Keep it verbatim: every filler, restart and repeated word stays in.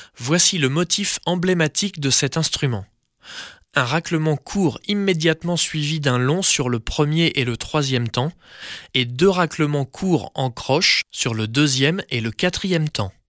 Voici le motif emblématique de cet instrument. Un raclement court immédiatement suivi d'un long sur le premier et le troisième temps, et deux raclements courts en croche sur le deuxième et le quatrième temps.